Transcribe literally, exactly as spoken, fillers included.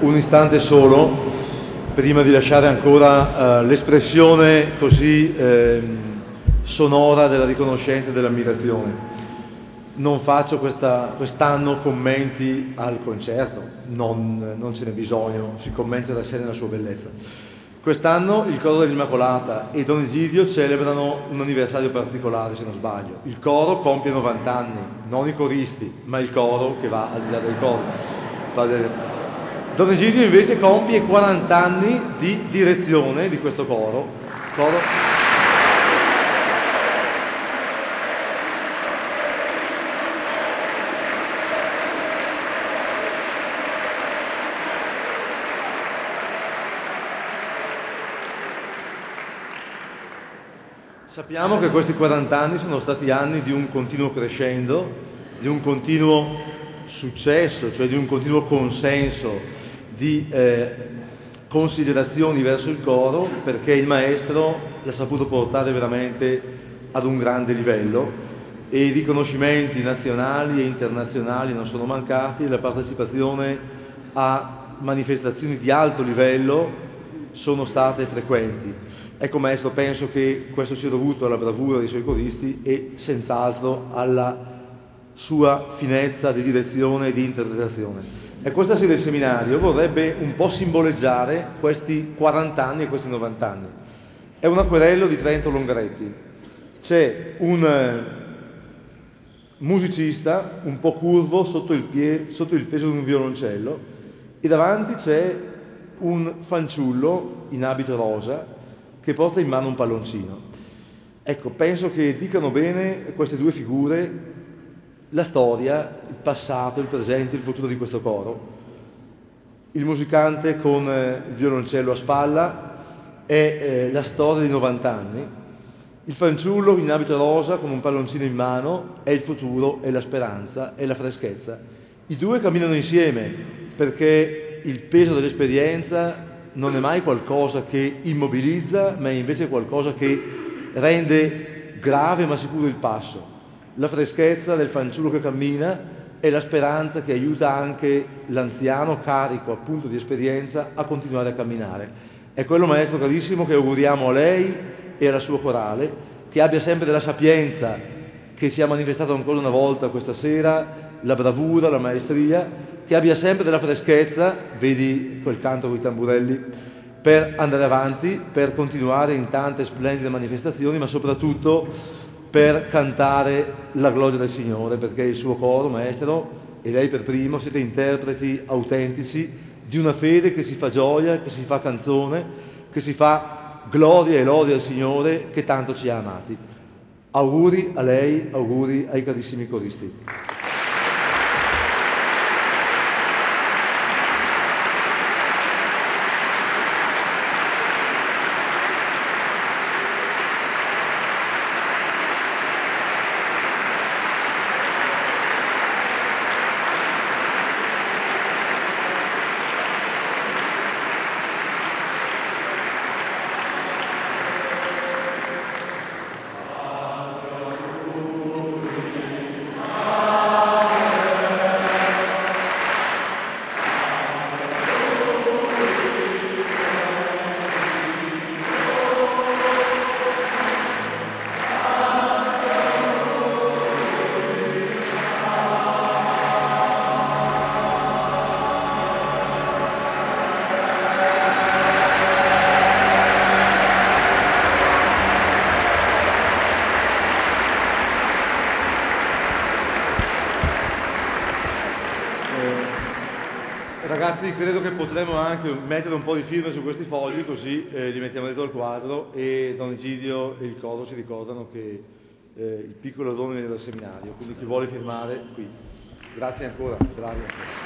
un istante solo, prima di lasciare ancora uh, l'espressione così eh, sonora della riconoscenza e dell'ammirazione. Non faccio questa, quest'anno commenti al concerto, non, non ce n'è bisogno, si commenta da sé nella sua bellezza. Quest'anno il Coro dell'Immacolata e Don Egidio celebrano un anniversario particolare, se non sbaglio. Il coro compie novanta anni, non i coristi, ma il coro che va al di là del coro. Don Egidio invece compie quaranta anni di direzione di questo coro. coro Sappiamo che questi quaranta anni sono stati anni di un continuo crescendo, di un continuo successo, cioè di un continuo consenso, di eh, considerazioni verso il coro, perché il maestro l'ha saputo portare veramente ad un grande livello e i riconoscimenti nazionali e internazionali non sono mancati e la partecipazione a manifestazioni di alto livello sono state frequenti. Ecco maestro, penso che questo sia dovuto alla bravura dei suoi coristi e senz'altro alla sua finezza di direzione e di interpretazione. E questa sera del seminario vorrebbe un po' simboleggiare questi quaranta anni e questi novanta anni. È un acquerello di Trento Longaretti. C'è un eh, musicista un po' curvo sotto il, pie, sotto il peso di un violoncello e davanti c'è un fanciullo in abito rosa che porta in mano un palloncino. Ecco, penso che dicano bene queste due figure la storia, il passato, il presente, il futuro di questo coro. Il musicante con eh, il violoncello a spalla è eh, la storia di novanta anni, il fanciullo in abito rosa con un palloncino in mano è il futuro, è la speranza, è la freschezza. I due camminano insieme perché il peso dell'esperienza non è mai qualcosa che immobilizza, ma è invece qualcosa che rende grave ma sicuro il passo. La freschezza del fanciullo che cammina è la speranza che aiuta anche l'anziano carico appunto di esperienza a continuare a camminare. È quello, maestro carissimo, che auguriamo a lei e alla sua corale, che abbia sempre della sapienza che si è manifestata ancora una volta questa sera, la bravura, la maestria, che abbia sempre della freschezza, vedi quel canto con i tamburelli, per andare avanti, per continuare in tante splendide manifestazioni, ma soprattutto per cantare la gloria del Signore, perché il suo coro, maestro, e lei per primo, siete interpreti autentici di una fede che si fa gioia, che si fa canzone, che si fa gloria e lode al Signore che tanto ci ha amati. Auguri a lei, auguri ai carissimi coristi. Ragazzi, credo che potremmo anche mettere un po' di firme su questi fogli, così eh, li mettiamo dentro al quadro e Don Egidio e il coro si ricordano che eh, il piccolo dono viene dal seminario, quindi chi vuole firmare qui. Grazie ancora, bravi.